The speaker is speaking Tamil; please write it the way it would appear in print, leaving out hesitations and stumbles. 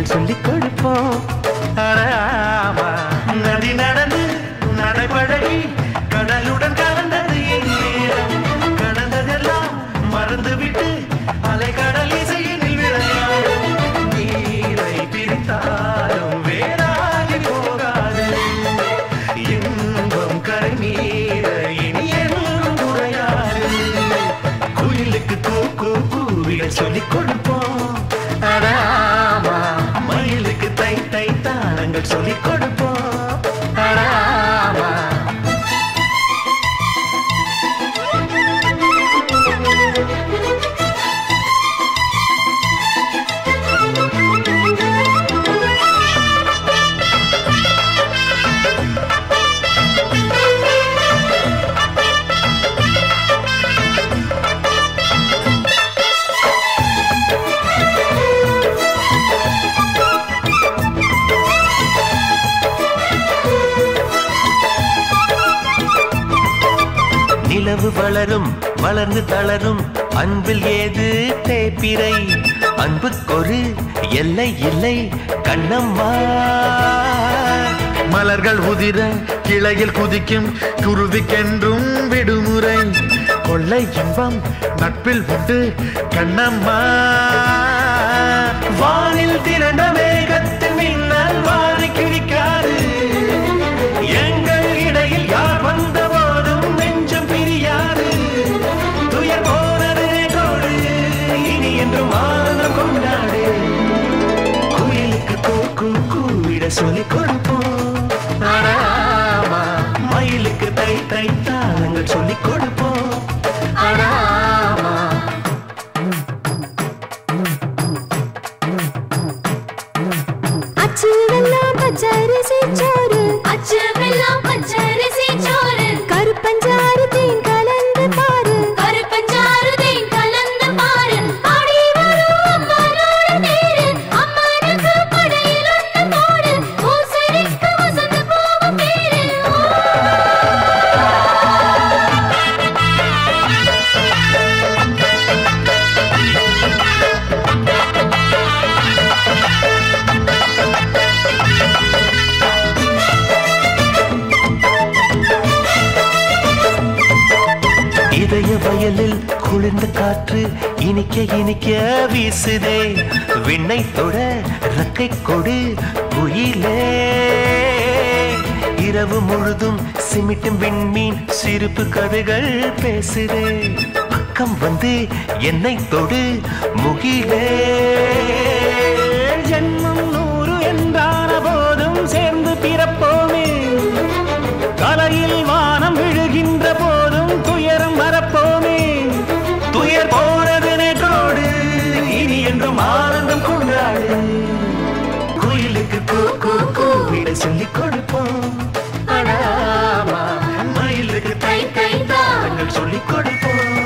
கூவிகள் சொல்லிக் கொடுப்போம். ஆமா நதி நடந்து நடைபழகி கடலுடன் கலந்தது என் நேரம். கடந்ததெல்லாம் மறந்துவிட்டு அலை கடல் இசையினில் விளையாடும். நீரை பிரித்தாலும் வேறாகி போகாது இன்பம் கரை மீற இனி என்றும் குறையாது. குயிலுக்கு கூவிகள் சொல்லிக் கொடுப்போம். ஆமா மயிலுக்கு தை தை தாளங்கள் சொல்லிக் கொடுப்போம். ஆமா நிலவு வளரும் வளர்ந்து தளரும் அன்பில் ஏது தேப்பிரை. அன்புக்கொரு எல்லை இல்லை கண்ணம்மா. மலர்கள் உதிர கிளையில் குதிக்கும் குருவிக்கென்றும் விடுமுறை. கொள்ளை இன்பம் நட்பில் உண்டு கண்ணம்மா. வானில் திரண்ட மேகத்தின் மின்னல் வாரி கிழிக்காது. எங்கள் இடையில் யார் வந்த போதும் நெஞ்சம் பிரியாது. துயர் போனது கோடு இனி என்றும் ஆனந்தம் கொண்டாடு. குயிலுக்கு கூவிட சொல்லிக் கொடுப்போம். ஆமா மயிலுக்கு தை தை தாளங்கள் சொல்லிக் கொடுப்போம். ஆமா அச்சுவெல்லாம் பச்சரிசி சோறு, அச்சுவெல்லாம் பச்சரிசி சோறு. கருப்பஞ்சாறு தேன் கலந்து பாரு, கருப்பஞ்சாறு தேன் கலந்து பாரு. ஆடி வரும் அம்மனோட தேரு, அம்மனுக்கு படையில் ஒன்று போடு. ஊசரிக்கு வசந்து போகும் பேரு. இதய வயலில் குளிர்ந்த காற்று இனிக்க இனிக்க வீசுதே. விண்ணை தொட ரக்கை கொடு குயிலே. இரவு முழுதும் சிமிட்டும் விண்மீன் சிரிப்பு கதைகள் பேசுதே. பக்கம் வந்து என்னை தொடு முகிலே. ஜன்மம் 100 என்றான போதும் சேர்ந்து பிறப்போமே. கலையில் வானம் விழுகின்ற போதும் துயரம் மறப்போமே. துயர் போனது நேற்றோடு இனி என்றும் ஆனந்தம் கொண்டாடு. குயிலுக்கு கூவிட சொல்லிக் கொடுப்போம். ஆமா மயிலுக்கு தை தை தாளங்கள் சொல்லிக் கொடுப்போம்.